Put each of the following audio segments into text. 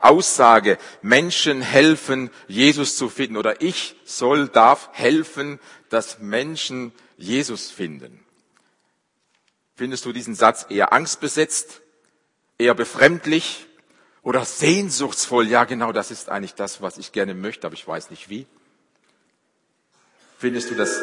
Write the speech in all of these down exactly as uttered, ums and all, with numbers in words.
Aussage, Menschen helfen, Jesus zu finden, oder ich soll, darf helfen, dass Menschen Jesus finden. Findest du diesen Satz eher angstbesetzt, eher befremdlich oder sehnsuchtsvoll? Ja, genau, das ist eigentlich das, was ich gerne möchte, aber ich weiß nicht wie. Findest du das?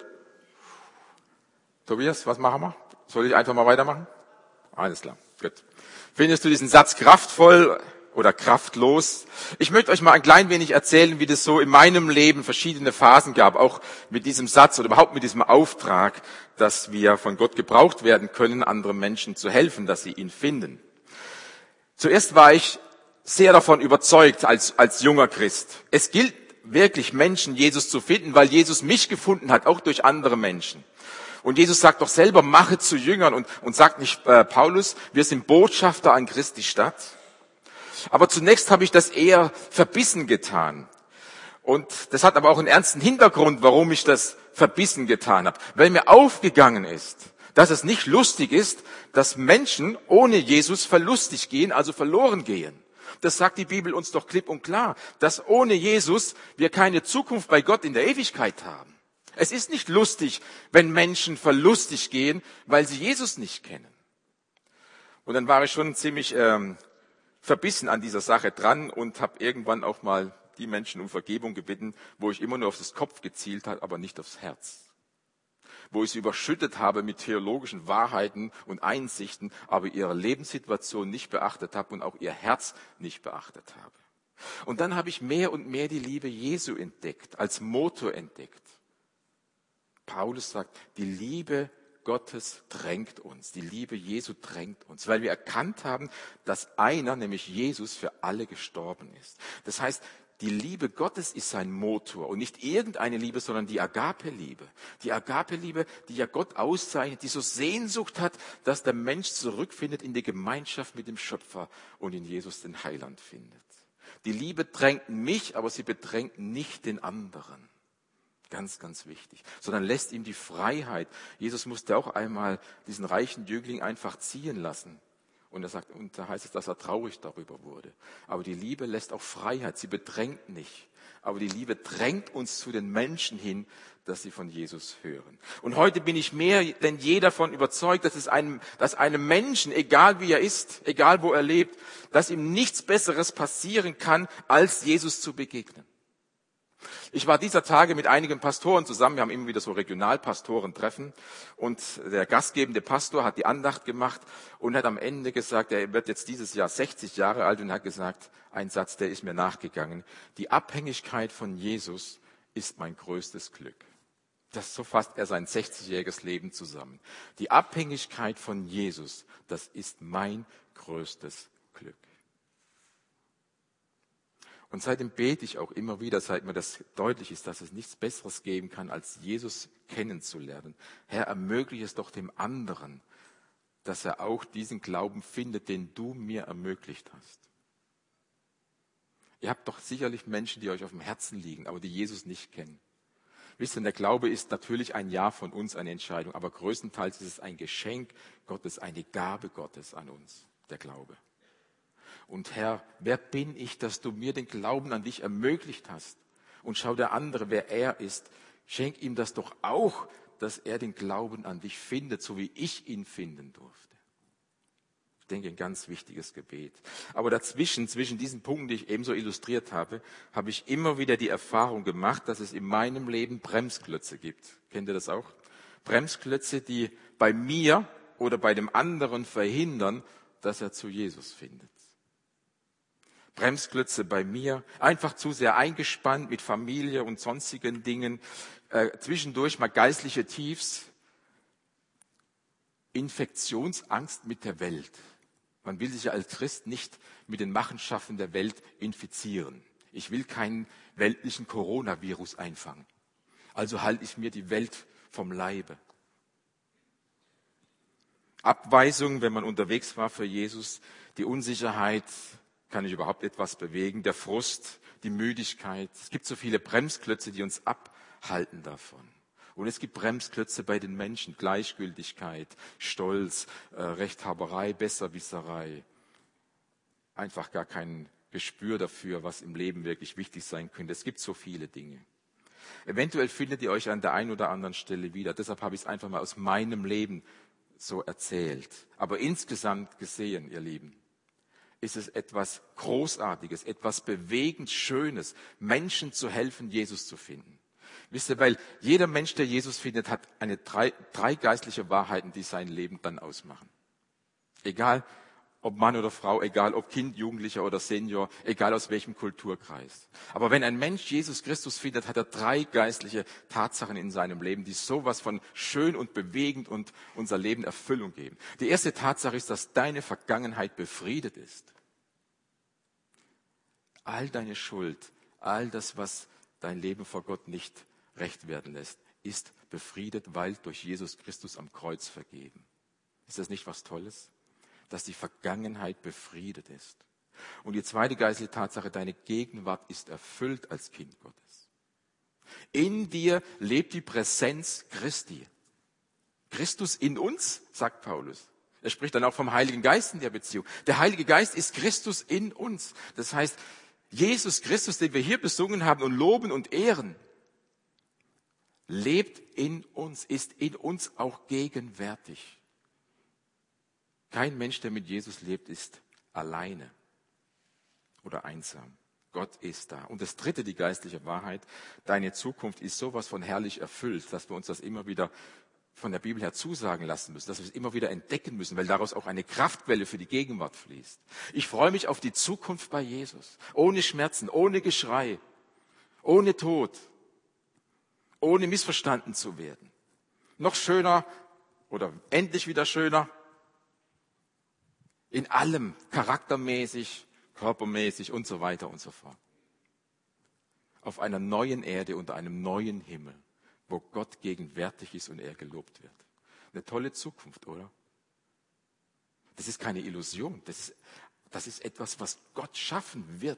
Tobias, was machen wir? Soll ich einfach mal weitermachen? Alles klar, gut. Findest du diesen Satz kraftvoll oder kraftlos? Ich möchte euch mal ein klein wenig erzählen, wie das so in meinem Leben verschiedene Phasen gab, auch mit diesem Satz oder überhaupt mit diesem Auftrag, dass wir von Gott gebraucht werden können, anderen Menschen zu helfen, dass sie ihn finden. Zuerst war ich sehr davon überzeugt als, als junger Christ. Es gilt wirklich, Menschen Jesus zu finden, weil Jesus mich gefunden hat, auch durch andere Menschen. Und Jesus sagt doch selber, mache zu Jüngern, und, und sagt nicht äh, Paulus, wir sind Botschafter an Christi Stadt. Aber zunächst habe ich das eher verbissen getan. Und das hat aber auch einen ernsten Hintergrund, warum ich das verbissen getan habe. Weil mir aufgegangen ist, dass es nicht lustig ist, dass Menschen ohne Jesus verlustig gehen, also verloren gehen. Das sagt die Bibel uns doch klipp und klar, dass ohne Jesus wir keine Zukunft bei Gott in der Ewigkeit haben. Es ist nicht lustig, wenn Menschen verlustig gehen, weil sie Jesus nicht kennen. Und dann war ich schon ziemlich ähm, verbissen an dieser Sache dran und habe irgendwann auch mal die Menschen um Vergebung gebeten, wo ich immer nur auf das Kopf gezielt habe, aber nicht aufs Herz. Wo ich sie überschüttet habe mit theologischen Wahrheiten und Einsichten, aber ihre Lebenssituation nicht beachtet habe und auch ihr Herz nicht beachtet habe. Und dann habe ich mehr und mehr die Liebe Jesu entdeckt, als Motor entdeckt. Paulus sagt, die Liebe Gottes drängt uns, die Liebe Jesu drängt uns, weil wir erkannt haben, dass einer, nämlich Jesus, für alle gestorben ist. Das heißt, die Liebe Gottes ist sein Motor und nicht irgendeine Liebe, sondern die Agape-Liebe. Die Agape-Liebe, die ja Gott auszeichnet, die so Sehnsucht hat, dass der Mensch zurückfindet in die Gemeinschaft mit dem Schöpfer und in Jesus den Heiland findet. Die Liebe drängt mich, aber sie bedrängt nicht den anderen. Ganz, ganz wichtig. Sondern lässt ihm die Freiheit. Jesus musste auch einmal diesen reichen Jüngling einfach ziehen lassen. Und er sagt, und da heißt es, dass er traurig darüber wurde. Aber die Liebe lässt auch Freiheit. Sie bedrängt nicht. Aber die Liebe drängt uns zu den Menschen hin, dass sie von Jesus hören. Und heute bin ich mehr denn je davon überzeugt, dass es einem, dass einem Menschen, egal wie er ist, egal wo er lebt, dass ihm nichts Besseres passieren kann, als Jesus zu begegnen. Ich war dieser Tage mit einigen Pastoren zusammen, wir haben immer wieder so Regionalpastoren-Treffen, und der gastgebende Pastor hat die Andacht gemacht und hat am Ende gesagt, er wird jetzt dieses Jahr sechzig Jahre alt, und hat gesagt, ein Satz, der ist mir nachgegangen: Die Abhängigkeit von Jesus ist mein größtes Glück. Das, so fasst er sein sechzigjähriges Leben zusammen. Die Abhängigkeit von Jesus, das ist mein größtes Glück. Und seitdem bete ich auch immer wieder, seit mir das deutlich ist, dass es nichts Besseres geben kann, als Jesus kennenzulernen. Herr, ermögliche es doch dem anderen, dass er auch diesen Glauben findet, den du mir ermöglicht hast. Ihr habt doch sicherlich Menschen, die euch auf dem Herzen liegen, aber die Jesus nicht kennen. Wisst ihr, der Glaube ist natürlich ein Ja von uns, eine Entscheidung, aber größtenteils ist es ein Geschenk Gottes, eine Gabe Gottes an uns, der Glaube. Und Herr, wer bin ich, dass du mir den Glauben an dich ermöglicht hast? Und schau der andere, wer er ist. Schenk ihm das doch auch, dass er den Glauben an dich findet, so wie ich ihn finden durfte. Ich denke, ein ganz wichtiges Gebet. Aber dazwischen, zwischen diesen Punkten, die ich ebenso illustriert habe, habe ich immer wieder die Erfahrung gemacht, dass es in meinem Leben Bremsklötze gibt. Kennt ihr das auch? Bremsklötze, die bei mir oder bei dem anderen verhindern, dass er zu Jesus findet. Bremsklötze bei mir, einfach zu sehr eingespannt mit Familie und sonstigen Dingen, äh, zwischendurch mal geistliche Tiefs, Infektionsangst mit der Welt. Man will sich ja als Christ nicht mit den Machenschaften der Welt infizieren. Ich will keinen weltlichen Coronavirus einfangen. Also halte ich mir die Welt vom Leibe. Abweisung, wenn man unterwegs war für Jesus, die Unsicherheit, kann ich überhaupt etwas bewegen? Der Frust, die Müdigkeit. Es gibt so viele Bremsklötze, die uns abhalten davon. Und es gibt Bremsklötze bei den Menschen. Gleichgültigkeit, Stolz, äh, Rechthaberei, Besserwisserei. Einfach gar kein Gespür dafür, was im Leben wirklich wichtig sein könnte. Es gibt so viele Dinge. Eventuell findet ihr euch an der einen oder anderen Stelle wieder. Deshalb habe ich es einfach mal aus meinem Leben so erzählt. Aber insgesamt gesehen, ihr Lieben, ist es etwas Großartiges, etwas bewegend Schönes, Menschen zu helfen, Jesus zu finden. Wisst ihr, weil jeder Mensch, der Jesus findet, hat eine drei, drei geistliche Wahrheiten, die sein Leben dann ausmachen. Egal, ob Mann oder Frau, egal ob Kind, Jugendlicher oder Senior, egal aus welchem Kulturkreis. Aber wenn ein Mensch Jesus Christus findet, hat er drei geistliche Tatsachen in seinem Leben, die sowas von schön und bewegend und unser Leben Erfüllung geben. Die erste Tatsache ist, dass deine Vergangenheit befriedet ist. All deine Schuld, all das, was dein Leben vor Gott nicht recht werden lässt, ist befriedet, weil durch Jesus Christus am Kreuz vergeben. Ist das nicht was Tolles? Dass die Vergangenheit befriedet ist. Und die zweite geistliche Tatsache, deine Gegenwart ist erfüllt als Kind Gottes. In dir lebt die Präsenz Christi. Christus in uns, sagt Paulus. Er spricht dann auch vom Heiligen Geist in der Beziehung. Der Heilige Geist ist Christus in uns. Das heißt, Jesus Christus, den wir hier besungen haben und loben und ehren, lebt in uns, ist in uns auch gegenwärtig. Kein Mensch, der mit Jesus lebt, ist alleine oder einsam. Gott ist da. Und das dritte, die geistliche Wahrheit, deine Zukunft ist sowas von herrlich erfüllt, dass wir uns das immer wieder von der Bibel her zusagen lassen müssen, dass wir es immer wieder entdecken müssen, weil daraus auch eine Kraftquelle für die Gegenwart fließt. Ich freue mich auf die Zukunft bei Jesus. Ohne Schmerzen, ohne Geschrei, ohne Tod, ohne missverstanden zu werden. Noch schöner oder endlich wieder schöner. In allem, charaktermäßig, körpermäßig und so weiter und so fort. Auf einer neuen Erde, unter einem neuen Himmel, wo Gott gegenwärtig ist und er gelobt wird. Eine tolle Zukunft, oder? Das ist keine Illusion. Das ist, das ist etwas, was Gott schaffen wird.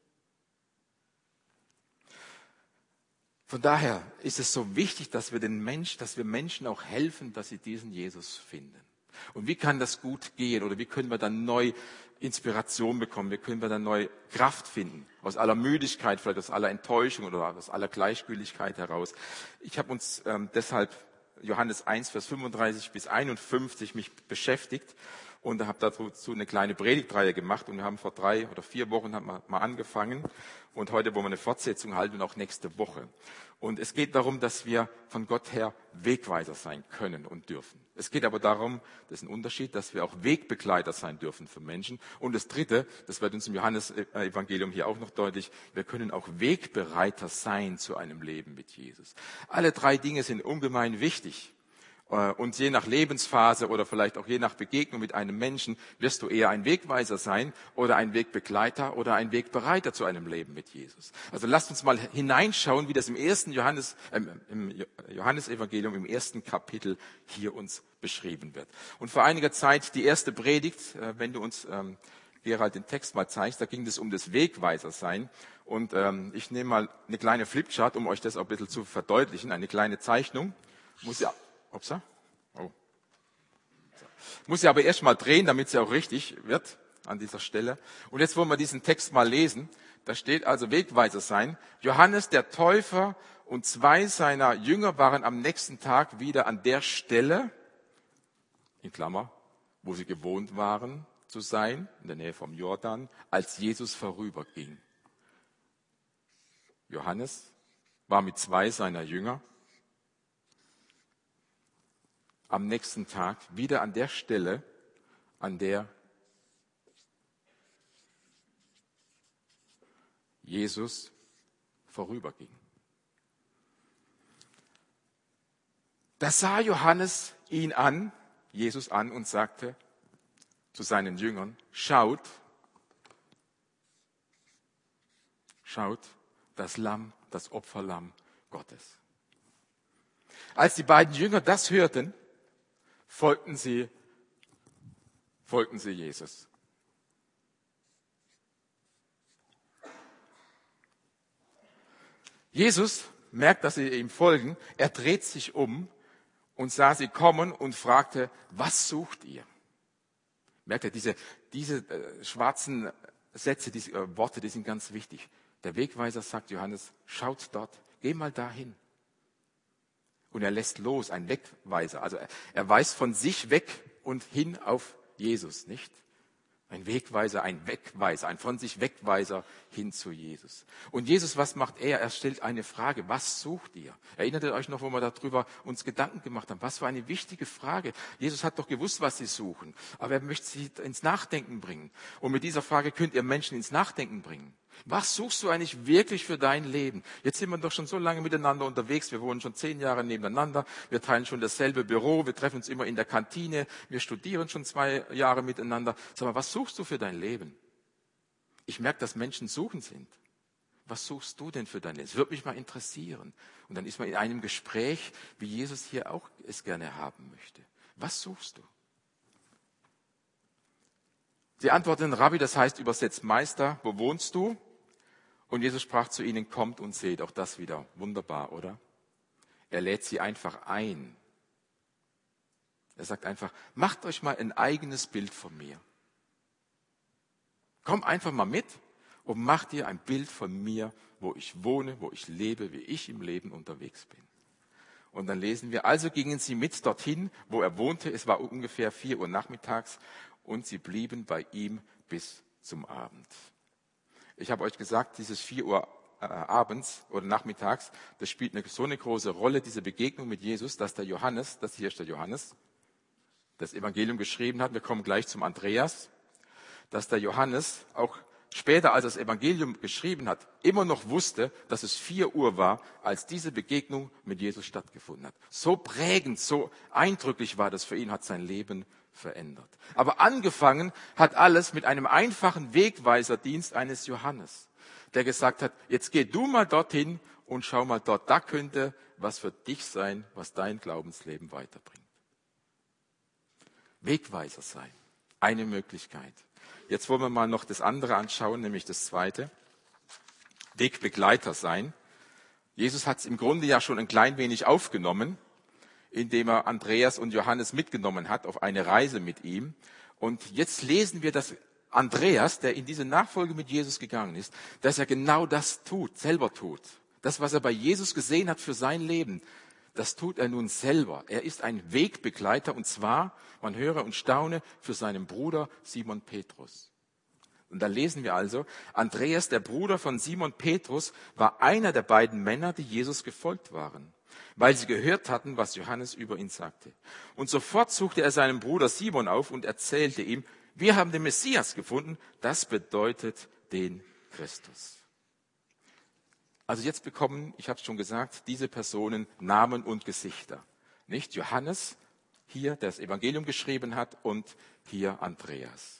Von daher ist es so wichtig, dass wir den Mensch, dass wir Menschen auch helfen, dass sie diesen Jesus finden. Und wie kann das gut gehen? Oder wie können wir dann neu Inspiration bekommen? Wie können wir dann neu Kraft finden? Aus aller Müdigkeit, vielleicht aus aller Enttäuschung oder aus aller Gleichgültigkeit heraus. Ich habe uns ähm, deshalb Johannes eins, Vers fünfunddreißig bis einundfünfzig mich beschäftigt und habe dazu eine kleine Predigtreihe gemacht. Und wir haben vor drei oder vier Wochen haben wir mal angefangen. Und heute wollen wir eine Fortsetzung halten und auch nächste Woche. Und es geht darum, dass wir von Gott her Wegweiser sein können und dürfen. Es geht aber darum, das ist ein Unterschied, dass wir auch Wegbegleiter sein dürfen für Menschen. Und das Dritte, das wird uns im Johannes-Evangelium hier auch noch deutlich, wir können auch Wegbereiter sein zu einem Leben mit Jesus. Alle drei Dinge sind ungemein wichtig. Und je nach Lebensphase oder vielleicht auch je nach Begegnung mit einem Menschen wirst du eher ein Wegweiser sein oder ein Wegbegleiter oder ein Wegbereiter zu einem Leben mit Jesus. Also lasst uns mal hineinschauen, wie das im ersten Johannes, äh, im Johannesevangelium im ersten Kapitel hier uns beschrieben wird. Und vor einiger Zeit die erste Predigt, äh, wenn du uns ähm, Gerald den Text mal zeigst, da ging es um das Wegweisersein. Und ähm, ich nehme mal eine kleine Flipchart, um euch das auch ein bisschen zu verdeutlichen, eine kleine Zeichnung. Muss ja Upsa. Oh. So. Muss sie aber erst mal drehen, damit sie auch richtig wird an dieser Stelle. Und jetzt wollen wir diesen Text mal lesen. Da steht also Wegweiser sein. Johannes der Täufer und zwei seiner Jünger waren am nächsten Tag wieder an der Stelle, in Klammer, wo sie gewohnt waren zu sein, in der Nähe vom Jordan, als Jesus vorüberging. Johannes war mit zwei seiner Jünger am nächsten Tag wieder an der Stelle, an der Jesus vorüberging. Da sah Johannes ihn an, Jesus an und sagte zu seinen Jüngern, schaut, schaut, das Lamm, das Opferlamm Gottes. Als die beiden Jünger das hörten, folgten sie, folgten sie Jesus. Jesus merkt, dass sie ihm folgen. Er dreht sich um und sah sie kommen und fragte, was sucht ihr? Merkt ihr, diese, diese äh, schwarzen Sätze, diese äh, Worte, die sind ganz wichtig. Der Wegweiser sagt Johannes, schaut dort, geh mal dahin. Und er lässt los, ein Wegweiser. Also er, er weist von sich weg und hin auf Jesus, nicht? Ein Wegweiser, ein Wegweiser, ein von sich Wegweiser hin zu Jesus. Und Jesus, was macht er? Er stellt eine Frage, was sucht ihr? Erinnert ihr euch noch, wo wir darüber uns Gedanken gemacht haben? Was für eine wichtige Frage. Jesus hat doch gewusst, was sie suchen, aber er möchte sie ins Nachdenken bringen. Und mit dieser Frage könnt ihr Menschen ins Nachdenken bringen. Was suchst du eigentlich wirklich für dein Leben? Jetzt sind wir doch schon so lange miteinander unterwegs. Wir wohnen schon zehn Jahre nebeneinander. Wir teilen schon dasselbe Büro. Wir treffen uns immer in der Kantine. Wir studieren schon zwei Jahre miteinander. Sag mal, was suchst du für dein Leben? Ich merke, dass Menschen suchen sind. Was suchst du denn für dein Leben? Es würde mich mal interessieren. Und dann ist man in einem Gespräch, wie Jesus hier auch es gerne haben möchte. Was suchst du? Sie antworteten, Rabbi, das heißt übersetzt Meister, wo wohnst du? Und Jesus sprach zu ihnen, kommt und seht. Auch das wieder wunderbar, oder? Er lädt sie einfach ein. Er sagt einfach, macht euch mal ein eigenes Bild von mir. Komm einfach mal mit und macht dir ein Bild von mir, wo ich wohne, wo ich lebe, wie ich im Leben unterwegs bin. Und dann lesen wir, also gingen sie mit dorthin, wo er wohnte. Es war ungefähr vier Uhr nachmittags und sie blieben bei ihm bis zum Abend. Ich habe euch gesagt, dieses vier Uhr äh, abends oder nachmittags, das spielt eine, so eine große Rolle, diese Begegnung mit Jesus, dass der Johannes, das hier ist der Johannes, das Evangelium geschrieben hat. Wir kommen gleich zum Andreas, dass der Johannes auch später, als er das Evangelium geschrieben hat, immer noch wusste, dass es vier Uhr war, als diese Begegnung mit Jesus stattgefunden hat. So prägend, so eindrücklich war das für ihn, hat sein Leben verändert. Aber angefangen hat alles mit einem einfachen Wegweiserdienst eines Johannes, der gesagt hat, jetzt geh du mal dorthin und schau mal dort, da könnte was für dich sein, was dein Glaubensleben weiterbringt. Wegweiser sein, eine Möglichkeit. Jetzt wollen wir mal noch das andere anschauen, nämlich das zweite. Wegbegleiter sein. Jesus hat es im Grunde ja schon ein klein wenig aufgenommen, indem er Andreas und Johannes mitgenommen hat auf eine Reise mit ihm. Und jetzt lesen wir, dass Andreas, der in diese Nachfolge mit Jesus gegangen ist, dass er genau das tut, selber tut. Das, was er bei Jesus gesehen hat für sein Leben, das tut er nun selber. Er ist ein Wegbegleiter und zwar, man höre und staune, für seinen Bruder Simon Petrus. Und da lesen wir also, Andreas, der Bruder von Simon Petrus, war einer der beiden Männer, die Jesus gefolgt waren, weil sie gehört hatten, was Johannes über ihn sagte. Und sofort suchte er seinen Bruder Simon auf und erzählte ihm, wir haben den Messias gefunden, das bedeutet den Christus. Also jetzt bekommen, ich habe es schon gesagt, diese Personen Namen und Gesichter. Nicht Johannes, hier, der das Evangelium geschrieben hat, und hier Andreas.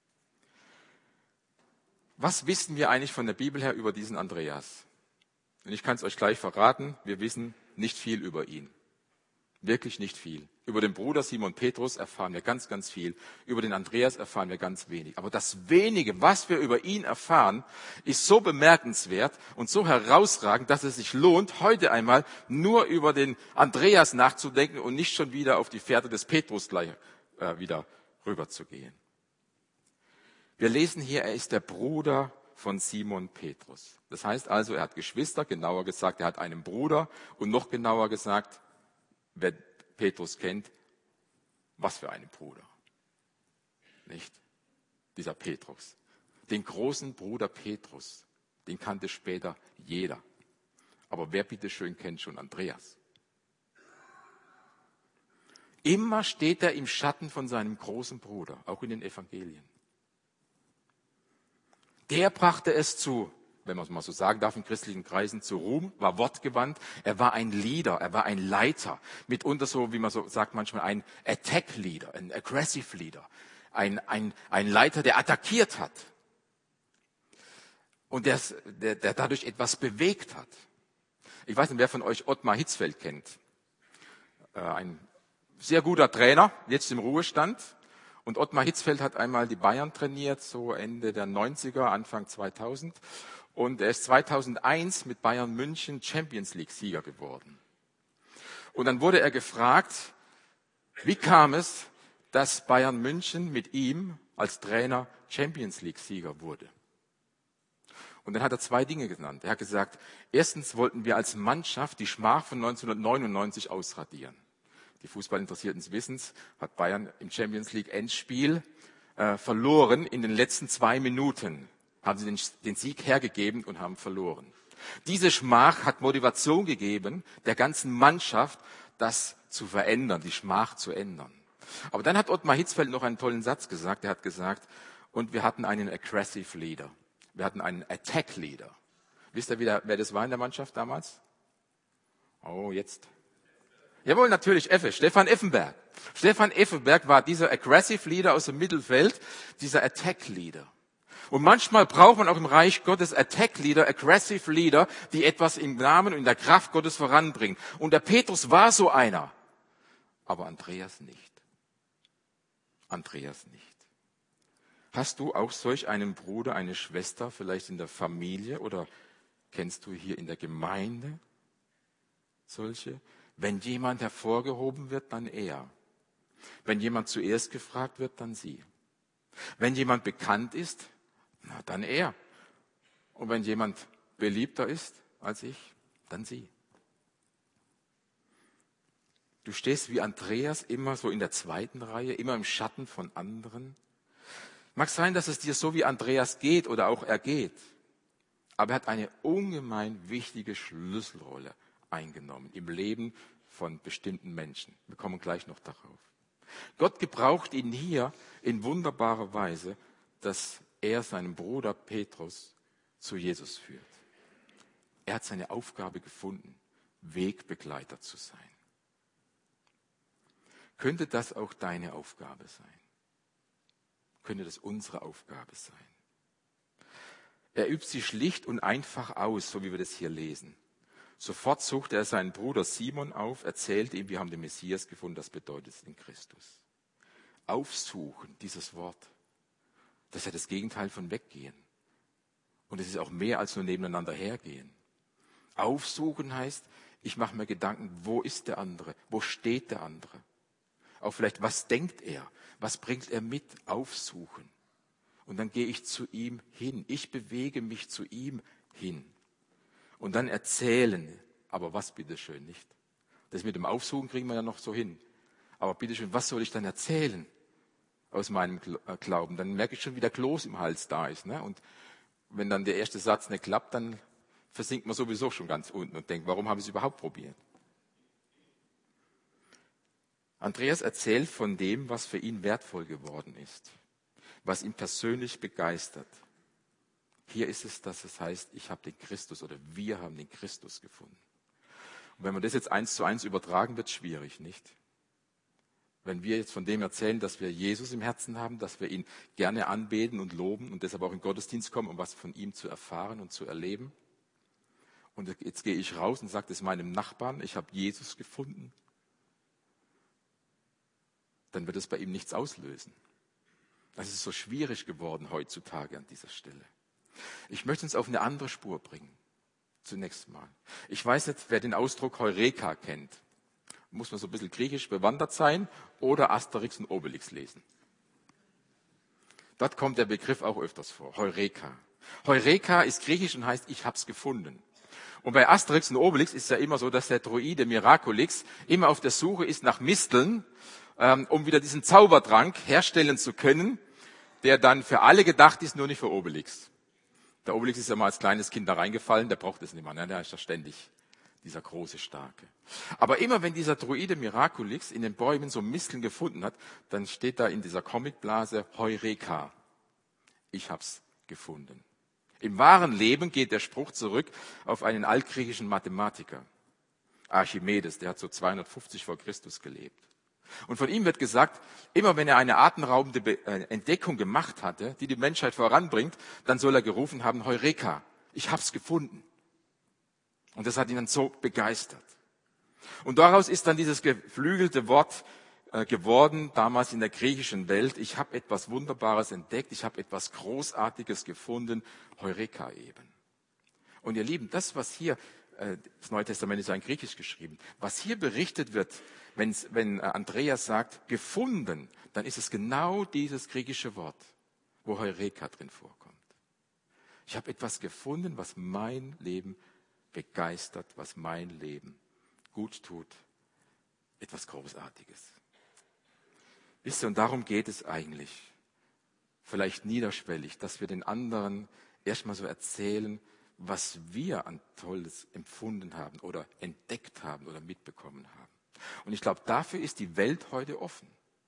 Was wissen wir eigentlich von der Bibel her über diesen Andreas? Und ich kann es euch gleich verraten, wir wissen nicht viel über ihn. Wirklich nicht viel. Über den Bruder Simon Petrus erfahren wir ganz, ganz viel. Über den Andreas erfahren wir ganz wenig. Aber das Wenige, was wir über ihn erfahren, ist so bemerkenswert und so herausragend, dass es sich lohnt, heute einmal nur über den Andreas nachzudenken und nicht schon wieder auf die Fährte des Petrus gleich äh, wieder rüberzugehen. Wir lesen hier, er ist der Bruder von Simon Petrus. Das heißt also, er hat Geschwister, genauer gesagt, er hat einen Bruder und noch genauer gesagt, wer Petrus kennt, was für einen Bruder. Nicht? Dieser Petrus. Den großen Bruder Petrus, den kannte später jeder. Aber wer bitteschön kennt schon Andreas? Immer steht er im Schatten von seinem großen Bruder, auch in den Evangelien. Der brachte es zu, wenn man es mal so sagen darf, in christlichen Kreisen zu Ruhm, war wortgewandt. Er war ein Leader, er war ein Leiter. Mitunter so, wie man so sagt, manchmal ein Attack Leader, ein Aggressive Leader. Ein, ein, ein Leiter, der attackiert hat. Und der, der, der dadurch etwas bewegt hat. Ich weiß nicht, wer von euch Ottmar Hitzfeld kennt. Äh, ein sehr guter Trainer, jetzt im Ruhestand. Und Ottmar Hitzfeld hat einmal die Bayern trainiert, so Ende der neunziger, Anfang zweitausend. Und er ist zweitausendeins mit Bayern München Champions League Sieger geworden. Und dann wurde er gefragt, wie kam es, dass Bayern München mit ihm als Trainer Champions League Sieger wurde? Und dann hat er zwei Dinge genannt. Er hat gesagt, erstens wollten wir als Mannschaft die Schmach von neunzehnhundertneunundneunzig ausradieren. Die Fußballinteressierten wissen es, hat Bayern im Champions League Endspiel äh, verloren. In den letzten zwei Minuten haben sie den, den Sieg hergegeben und haben verloren. Diese Schmach hat Motivation gegeben, der ganzen Mannschaft das zu verändern, die Schmach zu ändern. Aber dann hat Ottmar Hitzfeld noch einen tollen Satz gesagt. Er hat gesagt, und wir hatten einen aggressive Leader. Wir hatten einen Attack Leader. Wisst ihr, wer, wer das war in der Mannschaft damals? Oh, jetzt. Jawohl, natürlich Effe, Stefan Effenberg. Stefan Effenberg war dieser aggressive Leader aus dem Mittelfeld, dieser Attack Leader. Und manchmal braucht man auch im Reich Gottes Attack Leader, aggressive Leader, die etwas im Namen und in der Kraft Gottes voranbringen. Und der Petrus war so einer. Aber Andreas nicht. Andreas nicht. Hast du auch solch einen Bruder, eine Schwester, vielleicht in der Familie oder kennst du hier in der Gemeinde solche? Wenn jemand hervorgehoben wird, dann er. Wenn jemand zuerst gefragt wird, dann sie. Wenn jemand bekannt ist, na, dann er. Und wenn jemand beliebter ist als ich, dann sie. Du stehst wie Andreas immer so in der zweiten Reihe, immer im Schatten von anderen. Mag sein, dass es dir so wie Andreas geht oder auch er geht. Aber er hat eine ungemein wichtige Schlüsselrolle eingenommen im Leben von bestimmten Menschen. Wir kommen gleich noch darauf. Gott gebraucht ihn hier in wunderbarer Weise, dass er seinen Bruder Petrus zu Jesus führt. Er hat seine Aufgabe gefunden, Wegbegleiter zu sein. Könnte das auch deine Aufgabe sein? Könnte das unsere Aufgabe sein? Er übt sie schlicht und einfach aus, so wie wir das hier lesen. Sofort suchte er seinen Bruder Simon auf, erzählte ihm, wir haben den Messias gefunden, das bedeutet den Christus. Aufsuchen, dieses Wort, das ist ja das Gegenteil von weggehen. Und es ist auch mehr als nur nebeneinander hergehen. Aufsuchen heißt, ich mache mir Gedanken, wo ist der andere, wo steht der andere? Auch vielleicht, was denkt er, was bringt er mit? Aufsuchen. Und dann gehe ich zu ihm hin, ich bewege mich zu ihm hin. Und dann erzählen, aber was bitteschön nicht? Das mit dem Aufsuchen kriegen wir ja noch so hin. Aber bitteschön, was soll ich dann erzählen aus meinem Glauben? Dann merke ich schon, wie der Kloß im Hals da ist. Ne? Und wenn dann der erste Satz nicht klappt, dann versinkt man sowieso schon ganz unten und denkt, warum habe ich es überhaupt probiert? Andreas erzählt von dem, was für ihn wertvoll geworden ist, was ihn persönlich begeistert. Hier ist es, dass es heißt, ich habe den Christus oder wir haben den Christus gefunden. Und wenn man das jetzt eins zu eins übertragen, wird es schwierig, nicht? Wenn wir jetzt von dem erzählen, dass wir Jesus im Herzen haben, dass wir ihn gerne anbeten und loben und deshalb auch in den Gottesdienst kommen, um was von ihm zu erfahren und zu erleben. Und jetzt gehe ich raus und sage es meinem Nachbarn, ich habe Jesus gefunden. Dann wird es bei ihm nichts auslösen. Das ist so schwierig geworden heutzutage an dieser Stelle. Ich möchte uns auf eine andere Spur bringen. Zunächst mal. Ich weiß nicht, wer den Ausdruck Heureka kennt. Muss man so ein bisschen griechisch bewandert sein oder Asterix und Obelix lesen. Dort kommt der Begriff auch öfters vor. Heureka. Heureka ist griechisch und heißt, ich hab's gefunden. Und bei Asterix und Obelix ist es ja immer so, dass der Druide Miraculix immer auf der Suche ist nach Misteln, ähm, um wieder diesen Zaubertrank herstellen zu können, der dann für alle gedacht ist, nur nicht für Obelix. Der Obelix ist ja mal als kleines Kind da reingefallen, der braucht es nicht mehr, ne? Der ist ja ständig dieser große, starke. Aber immer wenn dieser Druide Miraculix in den Bäumen so Misteln gefunden hat, dann steht da in dieser Comicblase Heureka. Ich hab's gefunden. Im wahren Leben geht der Spruch zurück auf einen altgriechischen Mathematiker, Archimedes, der hat so zweihundertfünfzig vor Christus gelebt. Und von ihm wird gesagt, immer wenn er eine atemberaubende Entdeckung gemacht hatte, die die Menschheit voranbringt, dann soll er gerufen haben, Heureka, ich hab's gefunden. Und das hat ihn dann so begeistert. Und daraus ist dann dieses geflügelte Wort äh, geworden, damals in der griechischen Welt, ich habe etwas Wunderbares entdeckt, ich habe etwas Großartiges gefunden, Heureka eben. Und ihr Lieben, das, was hier, äh, das Neue Testament ist ja in Griechisch geschrieben, was hier berichtet wird, wenn's, wenn Andreas sagt, gefunden, dann ist es genau dieses griechische Wort, wo Heureka drin vorkommt. Ich habe etwas gefunden, was mein Leben begeistert, was mein Leben gut tut. Etwas Großartiges. Wisst ihr, und darum geht es eigentlich. Vielleicht niederschwellig, dass wir den anderen erstmal so erzählen, was wir an Tolles empfunden haben oder entdeckt haben oder mitbekommen haben. Und ich glaube, dafür ist die Welt heute offen.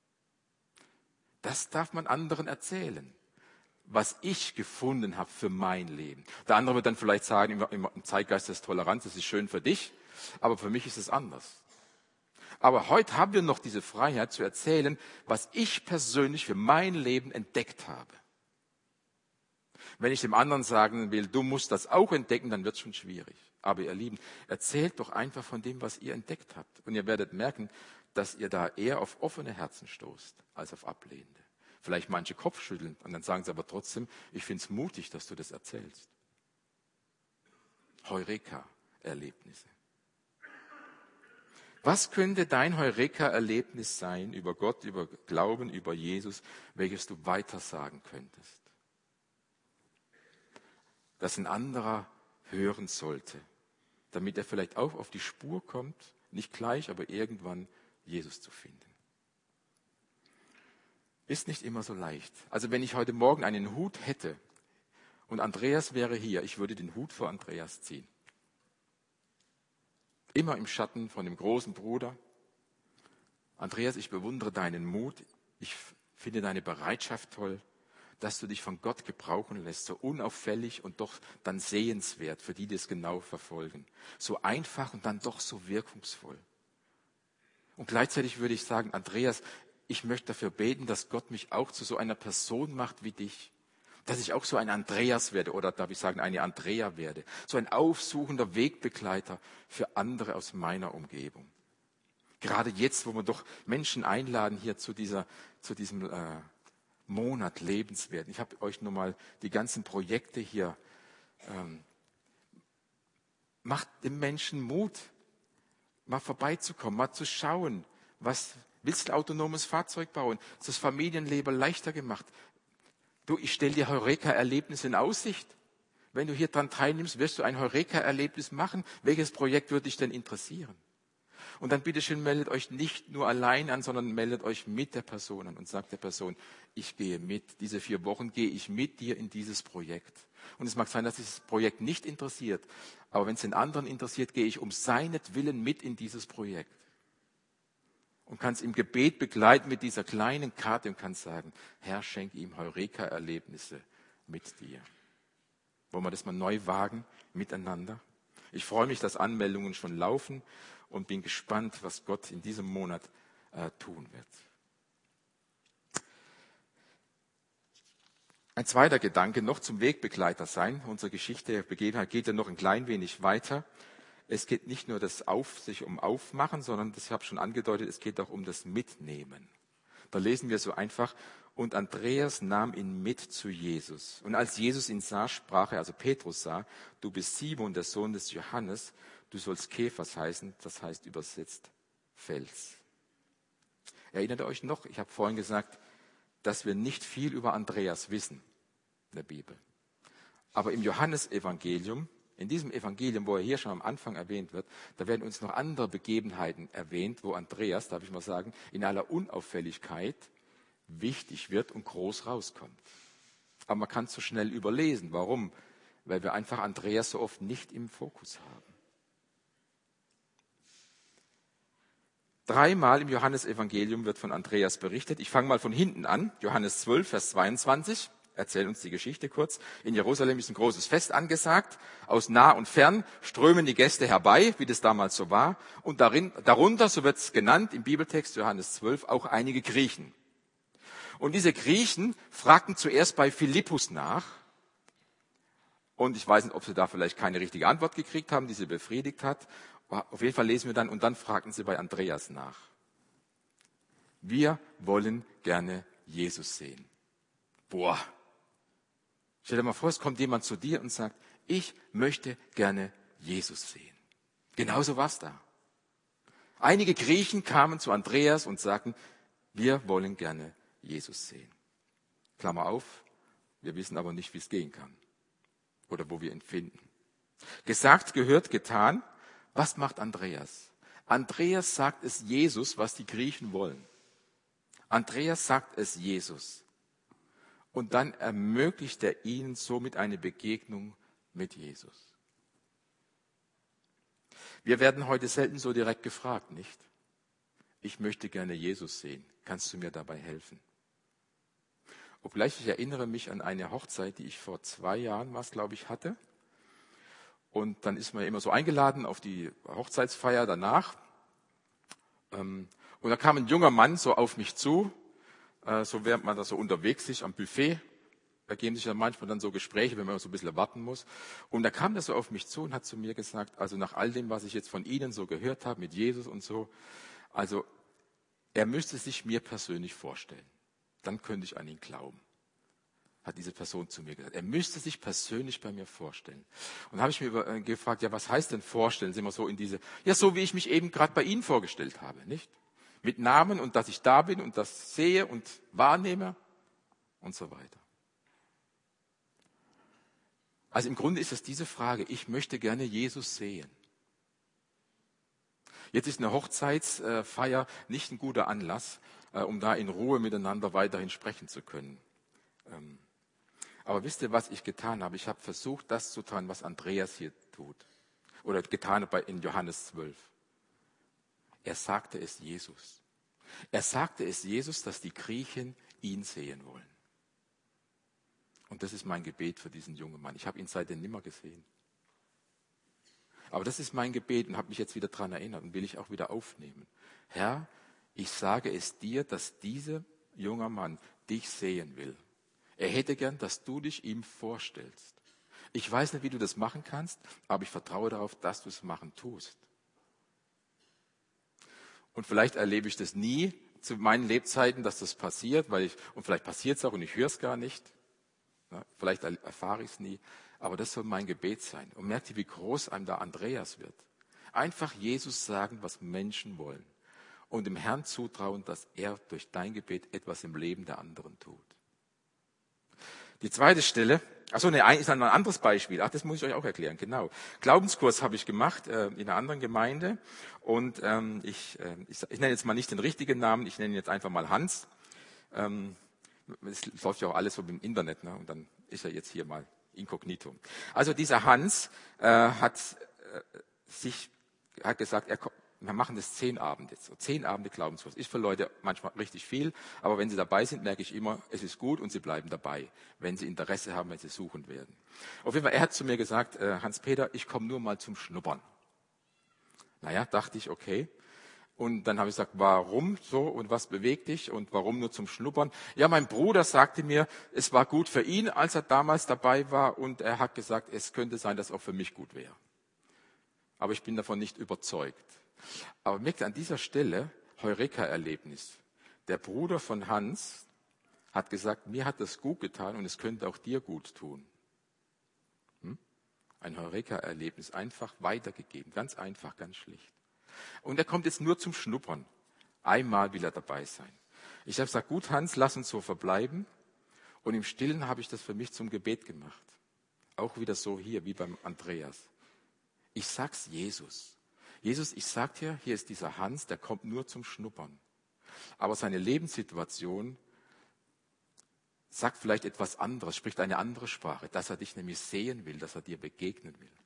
Das darf man anderen erzählen, was ich gefunden habe für mein Leben. Der andere wird dann vielleicht sagen, im Zeitgeist des Toleranz, das ist schön für dich, aber für mich ist es anders. Aber heute haben wir noch diese Freiheit zu erzählen, was ich persönlich für mein Leben entdeckt habe. Wenn ich dem anderen sagen will, du musst das auch entdecken, dann wird es schon schwierig. Aber ihr Lieben, erzählt doch einfach von dem, was ihr entdeckt habt. Und ihr werdet merken, dass ihr da eher auf offene Herzen stoßt, als auf ablehnende. Vielleicht manche Kopfschütteln und dann sagen sie aber trotzdem, ich finde es mutig, dass du das erzählst. Heureka-Erlebnisse. Was könnte dein Heureka-Erlebnis sein über Gott, über Glauben, über Jesus, welches du weitersagen könntest? Das ein anderer hören sollte, damit er vielleicht auch auf die Spur kommt, nicht gleich, aber irgendwann Jesus zu finden. Ist nicht immer so leicht. Also wenn ich heute Morgen einen Hut hätte und Andreas wäre hier, ich würde den Hut vor Andreas ziehen. Immer im Schatten von dem großen Bruder. Andreas, ich bewundere deinen Mut. Ich finde deine Bereitschaft toll, dass du dich von Gott gebrauchen lässt, so unauffällig und doch dann sehenswert, für die, die es genau verfolgen. So einfach und dann doch so wirkungsvoll. Und gleichzeitig würde ich sagen, Andreas, ich möchte dafür beten, dass Gott mich auch zu so einer Person macht wie dich. Dass ich auch so ein Andreas werde oder darf ich sagen, eine Andrea werde. So ein aufsuchender Wegbegleiter für andere aus meiner Umgebung. Gerade jetzt, wo wir doch Menschen einladen hier zu, dieser, zu diesem äh, Monat lebenswert. Ich habe euch nochmal die ganzen Projekte hier. Ähm, macht dem Menschen Mut, mal vorbeizukommen, mal zu schauen, was willst du ein autonomes Fahrzeug bauen? Ist das Familienleben leichter gemacht? Du, ich stelle dir Heureka-Erlebnisse in Aussicht. Wenn du hier dran teilnimmst, wirst du ein Heureka-Erlebnis machen. Welches Projekt würde dich denn interessieren? Und dann bitte schön, meldet euch nicht nur allein an, sondern meldet euch mit der Person an und sagt der Person, ich gehe mit. Diese vier Wochen gehe ich mit dir in dieses Projekt. Und es mag sein, dass dieses Projekt nicht interessiert. Aber wenn es den anderen interessiert, gehe ich um seinetwillen mit in dieses Projekt. Und kannst im Gebet begleiten mit dieser kleinen Karte und kannst sagen, Herr, schenke ihm Heureka-Erlebnisse mit dir. Wollen wir das mal neu wagen miteinander? Ich freue mich, dass Anmeldungen schon laufen und bin gespannt, was Gott in diesem Monat äh, tun wird. Ein zweiter Gedanke noch zum Wegbegleiter sein. Unsere Geschichte der Begebenheit geht ja noch ein klein wenig weiter. Es geht nicht nur das Auf, sich um Aufmachen, sondern, das habe ich schon angedeutet, es geht auch um das Mitnehmen. Da lesen wir so einfach, und Andreas nahm ihn mit zu Jesus. Und als Jesus ihn sah, sprach er, also Petrus sah, du bist Simon, der Sohn des Johannes, du sollst Kephas heißen, das heißt übersetzt Fels. Erinnert ihr euch noch? Ich habe vorhin gesagt, dass wir nicht viel über Andreas wissen in der Bibel. Aber im Johannesevangelium, in diesem Evangelium, wo er hier schon am Anfang erwähnt wird, da werden uns noch andere Begebenheiten erwähnt, wo Andreas, darf ich mal sagen, in aller Unauffälligkeit wichtig wird und groß rauskommt. Aber man kann es so schnell überlesen. Warum? Weil wir einfach Andreas so oft nicht im Fokus haben. Dreimal im Johannesevangelium wird von Andreas berichtet. Ich fange mal von hinten an. Johannes zwölf, Vers zweiundzwanzig. Erzähl uns die Geschichte kurz. In Jerusalem ist ein großes Fest angesagt. Aus nah und fern strömen die Gäste herbei, wie das damals so war. Und darin, darunter, so wird es genannt im Bibeltext Johannes zwölf, auch einige Griechen. Und diese Griechen fragten zuerst bei Philippus nach. Und ich weiß nicht, ob sie da vielleicht keine richtige Antwort gekriegt haben, die sie befriedigt hat. Auf jeden Fall lesen wir dann, und dann fragten sie bei Andreas nach. Wir wollen gerne Jesus sehen. Boah. Stell dir mal vor, es kommt jemand zu dir und sagt, ich möchte gerne Jesus sehen. Genauso war es da. Einige Griechen kamen zu Andreas und sagten, wir wollen gerne Jesus sehen. Klammer auf, wir wissen aber nicht, wie es gehen kann. oder wo wir ihn finden. Gesagt, gehört, getan. Was macht Andreas? Andreas sagt es Jesus, was die Griechen wollen. Andreas sagt es Jesus. Und dann ermöglicht er ihnen somit eine Begegnung mit Jesus. Wir werden heute selten so direkt gefragt, nicht? Ich möchte gerne Jesus sehen. Kannst du mir dabei helfen? Obgleich ich erinnere mich an eine Hochzeit, die ich vor zwei Jahren, was glaube ich, hatte. Und dann ist man immer so eingeladen auf die Hochzeitsfeier danach. Und da kam ein junger Mann so auf mich zu, so während man da so unterwegs ist am Buffet. Ergeben sich ja manchmal dann so Gespräche, wenn man so ein bisschen warten muss. Und da kam er so auf mich zu und hat zu mir gesagt, also nach all dem, was ich jetzt von Ihnen so gehört habe, mit Jesus und so, also er müsste sich mir persönlich vorstellen. Dann könnte ich an ihn glauben, hat diese Person zu mir gesagt. Er müsste sich persönlich bei mir vorstellen. Und da habe ich mir gefragt, ja, was heißt denn vorstellen? Sind wir so in diese, ja, so wie ich mich eben gerade bei Ihnen vorgestellt habe, nicht? Mit Namen und dass ich da bin und das sehe und wahrnehme und so weiter. Also im Grunde ist es diese Frage, ich möchte gerne Jesus sehen. Jetzt ist eine Hochzeitsfeier nicht ein guter Anlass, um da in Ruhe miteinander weiterhin sprechen zu können. Aber wisst ihr, was ich getan habe? Ich habe versucht, das zu tun, was Andreas hier tut. Oder getan hat in Johannes zwölf. Er sagte es Jesus. Er sagte es Jesus, dass die Griechen ihn sehen wollen. Und das ist mein Gebet für diesen jungen Mann. Ich habe ihn seitdem nimmer gesehen. Aber das ist mein Gebet und habe mich jetzt wieder daran erinnert und will ich auch wieder aufnehmen. Herr, ich sage es dir, dass dieser junge Mann dich sehen will. Er hätte gern, dass du dich ihm vorstellst. Ich weiß nicht, wie du das machen kannst, aber ich vertraue darauf, dass du es machen tust. Und vielleicht erlebe ich das nie zu meinen Lebzeiten, dass das passiert, weil ich, und vielleicht passiert es auch und ich höre es gar nicht. Ja, vielleicht erfahre ich es nie, aber das soll mein Gebet sein. Und merkt ihr, wie groß einem da Andreas wird. Einfach Jesus sagen, was Menschen wollen. Und dem Herrn zutrauen, dass er durch dein Gebet etwas im Leben der anderen tut. Die zweite Stelle, achso, ne, ist ein anderes Beispiel. Ach, das muss ich euch auch erklären, genau. Glaubenskurs habe ich gemacht äh, in einer anderen Gemeinde. Und ähm, ich, äh, ich, ich nenne jetzt mal nicht den richtigen Namen, ich nenne ihn jetzt einfach mal Hans. Ähm, Es läuft ja auch alles so im Internet, ne? Und dann ist er jetzt hier mal inkognito. Also dieser Hans äh, hat äh, sich hat gesagt, er, wir machen das zehn Abende, so zehn Abende Glaubenskurs. Ist für Leute manchmal richtig viel, aber wenn sie dabei sind, merke ich immer, es ist gut und sie bleiben dabei, wenn sie Interesse haben, wenn sie suchend werden. Auf jeden Fall, er hat zu mir gesagt, äh, Hans-Peter, ich komme nur mal zum Schnuppern. Naja, dachte ich, okay. Und dann habe ich gesagt, warum so und was bewegt dich und warum nur zum Schnuppern? Ja, mein Bruder sagte mir, es war gut für ihn, als er damals dabei war und er hat gesagt, es könnte sein, dass es auch für mich gut wäre. Aber ich bin davon nicht überzeugt. Aber merkt an dieser Stelle, Heureka-Erlebnis. Der Bruder von Hans hat gesagt, mir hat das gut getan und es könnte auch dir gut tun. Hm? Ein Heureka-Erlebnis, einfach weitergegeben, ganz einfach, ganz schlicht. Und er kommt jetzt nur zum Schnuppern. Einmal will er dabei sein. Ich habe gesagt, gut Hans, lass uns so verbleiben. Und im Stillen habe ich das für mich zum Gebet gemacht. Auch wieder so hier, wie beim Andreas. Ich sag's Jesus. Jesus, ich sag dir, hier ist dieser Hans, der kommt nur zum Schnuppern. Aber seine Lebenssituation sagt vielleicht etwas anderes, spricht eine andere Sprache, dass er dich nämlich sehen will, dass er dir begegnen will.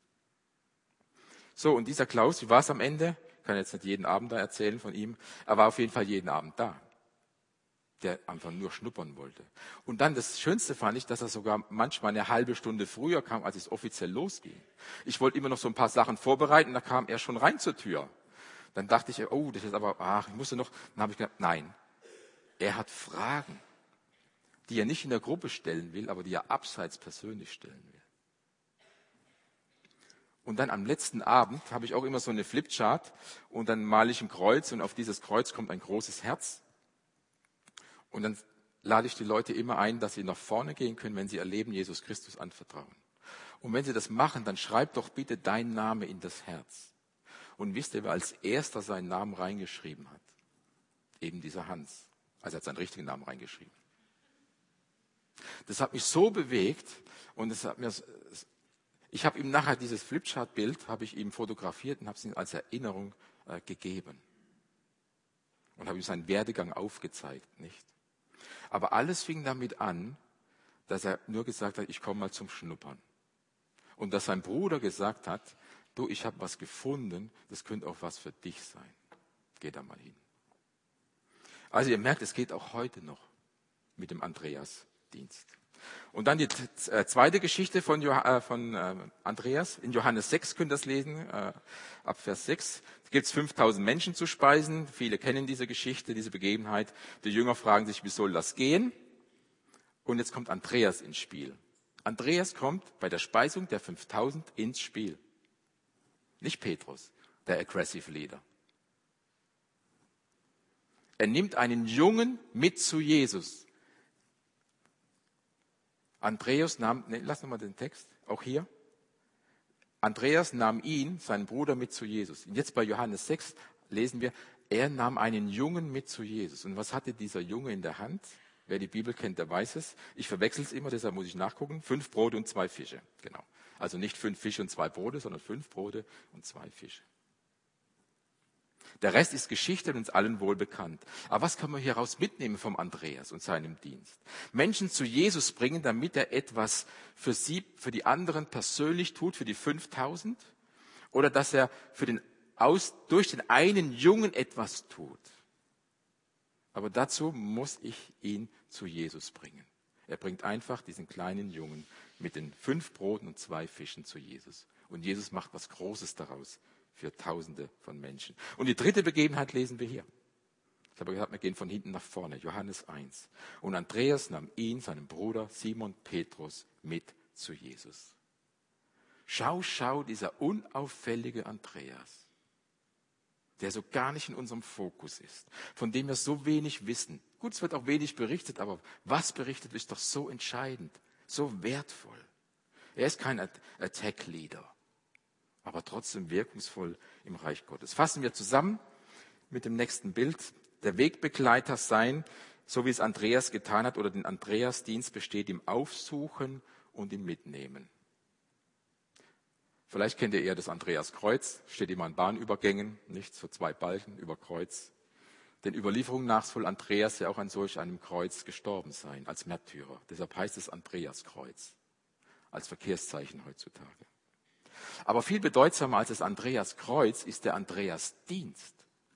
So, und dieser Klaus, wie war es am Ende? Ich kann jetzt nicht jeden Abend da erzählen von ihm. Er war auf jeden Fall jeden Abend da, der einfach nur schnuppern wollte. Und dann das Schönste fand ich, dass er sogar manchmal eine halbe Stunde früher kam, als es offiziell losging. Ich wollte immer noch so ein paar Sachen vorbereiten, da kam er schon rein zur Tür. Dann dachte ich, oh, das ist aber, ach, ich musste noch. Dann habe ich gedacht, nein, er hat Fragen, die er nicht in der Gruppe stellen will, aber die er abseits persönlich stellen will. Und dann am letzten Abend habe ich auch immer so eine Flipchart und dann male ich ein Kreuz und auf dieses Kreuz kommt ein großes Herz. Und dann lade ich die Leute immer ein, dass sie nach vorne gehen können, wenn sie ihr Leben Jesus Christus anvertrauen. Und wenn sie das machen, dann schreib doch bitte deinen Namen in das Herz. Und wisst ihr, wer als erster seinen Namen reingeschrieben hat? Eben dieser Hans. Also er hat seinen richtigen Namen reingeschrieben. Das hat mich so bewegt und es hat mir Ich habe ihm nachher dieses Flipchart-Bild, habe ich ihm fotografiert und habe es ihm als Erinnerung äh, gegeben. Und habe ihm seinen Werdegang aufgezeigt, nicht? Aber alles fing damit an, dass er nur gesagt hat, ich komme mal zum Schnuppern. Und dass sein Bruder gesagt hat, du, ich habe was gefunden, das könnte auch was für dich sein. Geh da mal hin. Also ihr merkt, es geht auch heute noch mit dem Andreas-Dienst. Und dann die zweite Geschichte von, jo- äh, von äh, Andreas. In Johannes sechs könnt ihr das lesen, äh, ab Vers sechs. Da gibt es fünftausend Menschen zu speisen. Viele kennen diese Geschichte, diese Begebenheit. Die Jünger fragen sich, wie soll das gehen? Und jetzt kommt Andreas ins Spiel. Andreas kommt bei der Speisung der fünftausend ins Spiel. Nicht Petrus, der aggressive Leader. Er nimmt einen Jungen mit zu Jesus. Andreas nahm, nee, lass nochmal den Text, auch hier. Andreas nahm ihn, seinen Bruder, mit zu Jesus. Und jetzt bei Johannes sechs lesen wir, er nahm einen Jungen mit zu Jesus. Und was hatte dieser Junge in der Hand? Wer die Bibel kennt, der weiß es. Ich verwechsel es immer, deshalb muss ich nachgucken. Fünf Brote und zwei Fische. Genau. Also nicht fünf Fische und zwei Brote, sondern fünf Brote und zwei Fische. Der Rest ist Geschichte und uns allen wohl bekannt. Aber was kann man hieraus mitnehmen vom Andreas und seinem Dienst? Menschen zu Jesus bringen, damit er etwas für sie, für die anderen persönlich tut, für die fünftausend? Oder dass er für den Aus, durch den einen Jungen etwas tut? Aber dazu muss ich ihn zu Jesus bringen. Er bringt einfach diesen kleinen Jungen mit den fünf Broten und zwei Fischen zu Jesus. Und Jesus macht was Großes daraus für Tausende von Menschen. Und die dritte Begebenheit lesen wir hier. Ich habe gesagt, wir gehen von hinten nach vorne. Johannes eins. Und Andreas nahm ihn, seinen Bruder Simon Petrus, mit zu Jesus. Schau, schau, dieser unauffällige Andreas, der so gar nicht in unserem Fokus ist, von dem wir so wenig wissen. Gut, es wird auch wenig berichtet, aber was berichtet ist doch so entscheidend, so wertvoll. Er ist kein Attack-Leader, aber trotzdem wirkungsvoll im Reich Gottes. Fassen wir zusammen mit dem nächsten Bild. Der Wegbegleiter sein, so wie es Andreas getan hat, oder den Andreas-Dienst besteht im Aufsuchen und im Mitnehmen. Vielleicht kennt ihr eher das Andreaskreuz, steht immer an Bahnübergängen, nicht so zwei Balken über Kreuz. Den Überlieferungen nach soll Andreas ja auch an solch einem Kreuz gestorben sein, als Märtyrer. Deshalb heißt es Andreaskreuz, als Verkehrszeichen heutzutage. Aber viel bedeutsamer als das Andreaskreuz ist der Andreasdienst,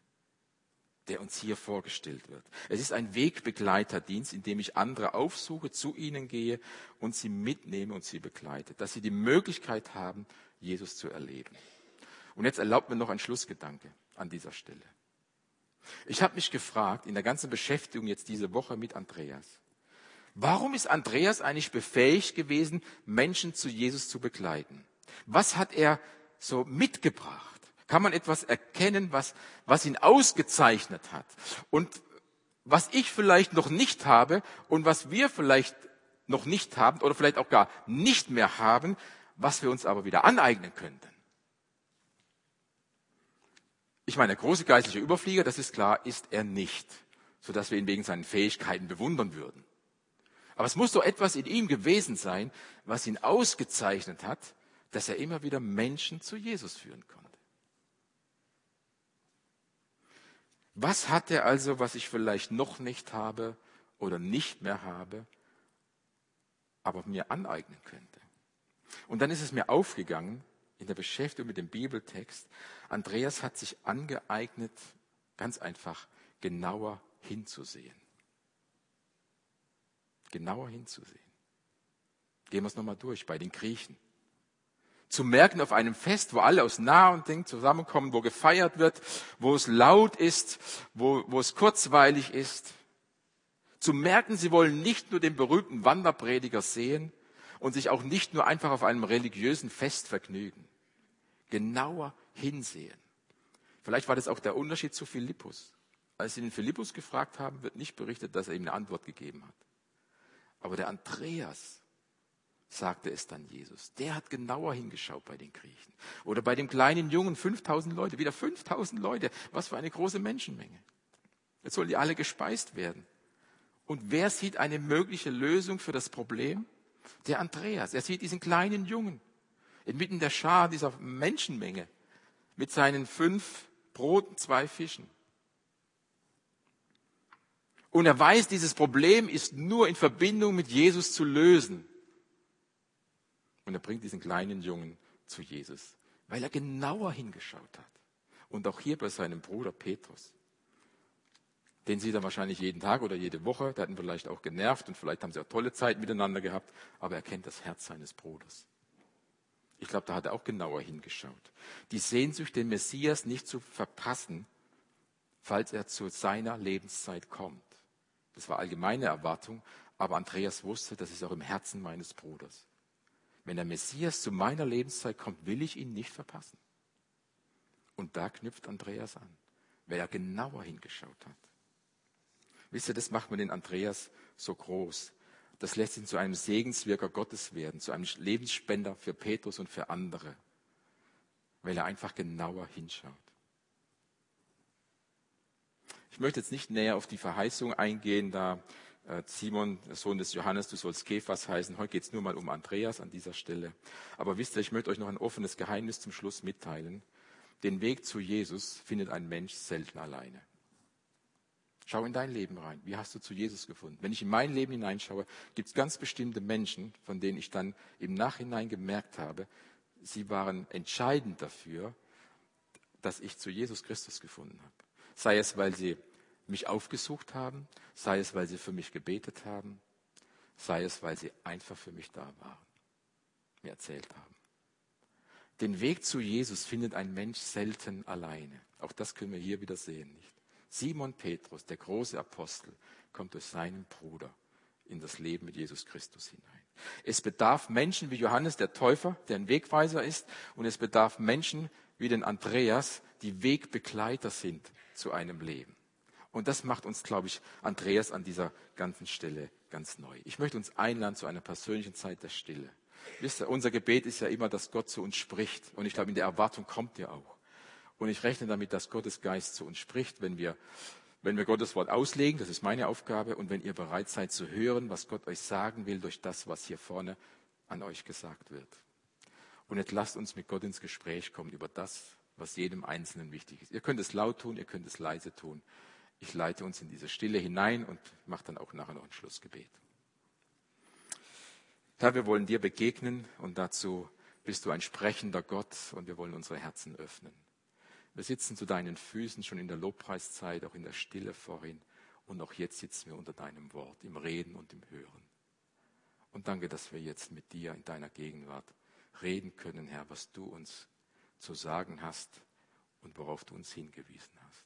der uns hier vorgestellt wird. Es ist ein Wegbegleiterdienst, in dem ich andere aufsuche, zu ihnen gehe und sie mitnehme und sie begleite, dass sie die Möglichkeit haben, Jesus zu erleben. Und jetzt erlaubt mir noch ein Schlussgedanke an dieser Stelle. Ich habe mich gefragt, in der ganzen Beschäftigung jetzt diese Woche mit Andreas, warum ist Andreas eigentlich befähigt gewesen, Menschen zu Jesus zu begleiten? Was hat er so mitgebracht? Kann man etwas erkennen, was, was ihn ausgezeichnet hat? Und was ich vielleicht noch nicht habe und was wir vielleicht noch nicht haben oder vielleicht auch gar nicht mehr haben, was wir uns aber wieder aneignen könnten. Ich meine, der große geistliche Überflieger, das ist klar, ist er nicht, sodass wir ihn wegen seinen Fähigkeiten bewundern würden. Aber es muss doch etwas in ihm gewesen sein, was ihn ausgezeichnet hat, dass er immer wieder Menschen zu Jesus führen konnte. Was hat er also, was ich vielleicht noch nicht habe oder nicht mehr habe, aber mir aneignen könnte? Und dann ist es mir aufgegangen, in der Beschäftigung mit dem Bibeltext, Andreas hat sich angeeignet, ganz einfach genauer hinzusehen. Genauer hinzusehen. Gehen wir es nochmal durch bei den Griechen. Zu merken auf einem Fest, wo alle aus nah und Ding zusammenkommen, wo gefeiert wird, wo es laut ist, wo, wo es kurzweilig ist. Zu merken, sie wollen nicht nur den berühmten Wanderprediger sehen und sich auch nicht nur einfach auf einem religiösen Fest vergnügen. Genauer hinsehen. Vielleicht war das auch der Unterschied zu Philippus. Als sie den Philippus gefragt haben, wird nicht berichtet, dass er ihm eine Antwort gegeben hat. Aber der Andreas sagte es dann Jesus. Der hat genauer hingeschaut bei den Griechen. Oder bei dem kleinen Jungen, fünftausend Leute, wieder fünftausend Leute. Was für eine große Menschenmenge. Jetzt sollen die alle gespeist werden. Und wer sieht eine mögliche Lösung für das Problem? Der Andreas. Er sieht diesen kleinen Jungen. Inmitten der Schar dieser Menschenmenge mit seinen fünf Broten, zwei Fischen. Und er weiß, dieses Problem ist nur in Verbindung mit Jesus zu lösen. Und er bringt diesen kleinen Jungen zu Jesus, weil er genauer hingeschaut hat. Und auch hier bei seinem Bruder Petrus. Den sieht er wahrscheinlich jeden Tag oder jede Woche. Der hat ihn vielleicht auch genervt und vielleicht haben sie auch tolle Zeit miteinander gehabt. Aber er kennt das Herz seines Bruders. Ich glaube, da hat er auch genauer hingeschaut. Die Sehnsucht, den Messias nicht zu verpassen, falls er zu seiner Lebenszeit kommt. Das war allgemeine Erwartung, aber Andreas wusste, das ist auch im Herzen meines Bruders. Wenn der Messias zu meiner Lebenszeit kommt, will ich ihn nicht verpassen. Und da knüpft Andreas an, weil er genauer hingeschaut hat. Wisst ihr, das macht mir den Andreas so groß. Das lässt ihn zu einem Segenswirker Gottes werden, zu einem Lebensspender für Petrus und für andere, weil er einfach genauer hinschaut. Ich möchte jetzt nicht näher auf die Verheißung eingehen, da äh, Simon, der Sohn des Johannes, du sollst Kephas heißen. Heute geht es nur mal um Andreas an dieser Stelle. Aber wisst ihr, ich möchte euch noch ein offenes Geheimnis zum Schluss mitteilen. Den Weg zu Jesus findet ein Mensch selten alleine. Schau in dein Leben rein. Wie hast du zu Jesus gefunden? Wenn ich in mein Leben hineinschaue, gibt es ganz bestimmte Menschen, von denen ich dann im Nachhinein gemerkt habe, sie waren entscheidend dafür, dass ich zu Jesus Christus gefunden habe. Sei es, weil sie mich aufgesucht haben, sei es, weil sie für mich gebetet haben, sei es, weil sie einfach für mich da waren, mir erzählt haben. Den Weg zu Jesus findet ein Mensch selten alleine. Auch das können wir hier wieder sehen, nicht? Simon Petrus, der große Apostel, kommt durch seinen Bruder in das Leben mit Jesus Christus hinein. Es bedarf Menschen wie Johannes der Täufer, der ein Wegweiser ist, und es bedarf Menschen wie den Andreas, die Wegbegleiter sind zu einem Leben. Und das macht uns, glaube ich, Andreas an dieser ganzen Stelle ganz neu. Ich möchte uns einladen zu einer persönlichen Zeit der Stille. Wisst ihr, unser Gebet ist ja immer, dass Gott zu uns spricht. Und ich glaube, in der Erwartung kommt er auch. Und ich rechne damit, dass Gottes Geist zu uns spricht, wenn wir, wenn wir Gottes Wort auslegen. Das ist meine Aufgabe. Und wenn ihr bereit seid zu hören, was Gott euch sagen will durch das, was hier vorne an euch gesagt wird. Und jetzt lasst uns mit Gott ins Gespräch kommen über das, was jedem Einzelnen wichtig ist. Ihr könnt es laut tun, ihr könnt es leise tun. Ich leite uns in diese Stille hinein und mache dann auch nachher noch ein Schlussgebet. Herr, wir wollen dir begegnen und dazu bist du ein sprechender Gott und wir wollen unsere Herzen öffnen. Wir sitzen zu deinen Füßen schon in der Lobpreiszeit, auch in der Stille vorhin und auch jetzt sitzen wir unter deinem Wort, im Reden und im Hören. Und danke, dass wir jetzt mit dir in deiner Gegenwart reden können, Herr, was du uns zu sagen hast und worauf du uns hingewiesen hast.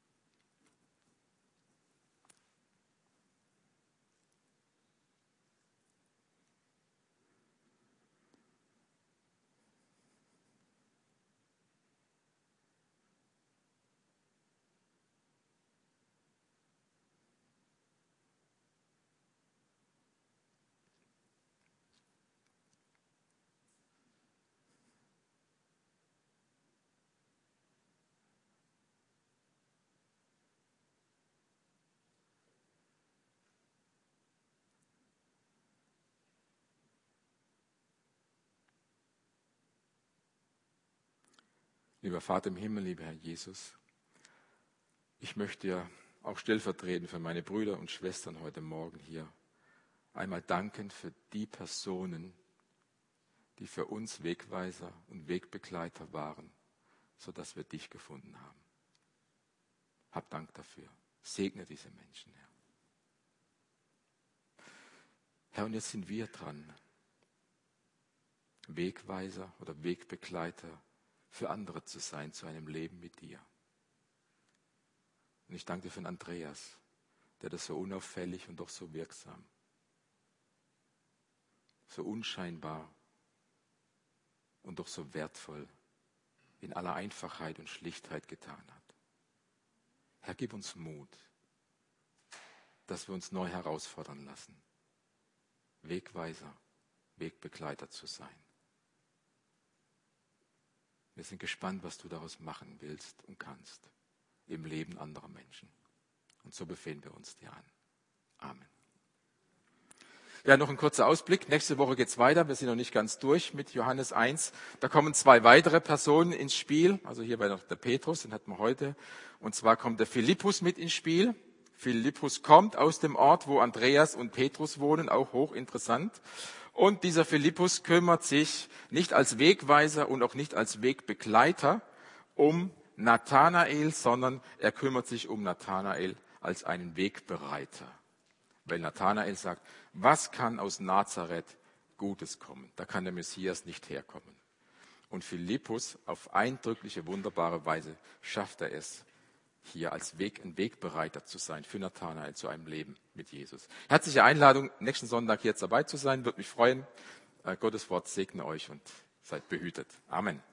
Lieber Vater im Himmel, lieber Herr Jesus, ich möchte dir auch stellvertretend für meine Brüder und Schwestern heute Morgen hier einmal danken für die Personen, die für uns Wegweiser und Wegbegleiter waren, sodass wir dich gefunden haben. Hab Dank dafür. Segne diese Menschen, Herr. Herr, und jetzt sind wir dran, Wegweiser oder Wegbegleiter für andere zu sein, zu einem Leben mit dir. Und ich danke dir für den Andreas, der das so unauffällig und doch so wirksam, so unscheinbar und doch so wertvoll in aller Einfachheit und Schlichtheit getan hat. Herr, gib uns Mut, dass wir uns neu herausfordern lassen, Wegweiser, Wegbegleiter zu sein. Wir sind gespannt, was du daraus machen willst und kannst im Leben anderer Menschen. Und so befehlen wir uns dir an. Amen. Ja, noch ein kurzer Ausblick. Nächste Woche geht's weiter. Wir sind noch nicht ganz durch mit Johannes eins. Da kommen zwei weitere Personen ins Spiel. Also hier war noch der Petrus, den hatten wir heute. Und zwar kommt der Philippus mit ins Spiel. Philippus kommt aus dem Ort, wo Andreas und Petrus wohnen, auch hochinteressant. Und dieser Philippus kümmert sich nicht als Wegweiser und auch nicht als Wegbegleiter um Nathanael, sondern er kümmert sich um Nathanael als einen Wegbereiter. Weil Nathanael sagt, was kann aus Nazareth Gutes kommen? Da kann der Messias nicht herkommen. Und Philippus, auf eindrückliche, wunderbare Weise, schafft er es, hier als Weg, ein Wegbereiter zu sein für Nathanael zu einem Leben mit Jesus. Herzliche Einladung, nächsten Sonntag hier dabei zu sein, würde mich freuen. Gottes Wort segne euch und seid behütet. Amen.